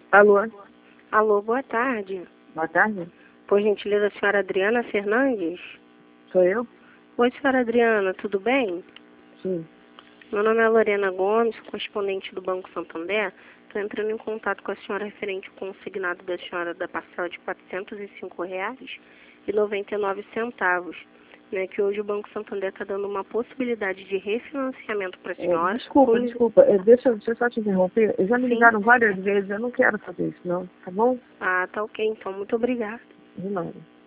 Alô? Alô, boa tarde. Boa tarde. Por gentileza, a senhora Adriana Fernandes? Sou eu? Oi, senhora Adriana, tudo bem? Sim. Meu nome é Lorena Gomes, correspondente do Banco Santander. Estou entrando em contato com a senhora referente ao consignado da senhora da parcela de R$ 405,99, né, que hoje o Banco Santander está dando uma possibilidade de refinanciamento para a senhora. Desculpa. Deixa eu só te interromper. Já me Sim. ligaram várias vezes, eu não quero fazer isso não, tá bom? Ah, tá ok, então, muito obrigada. De nada.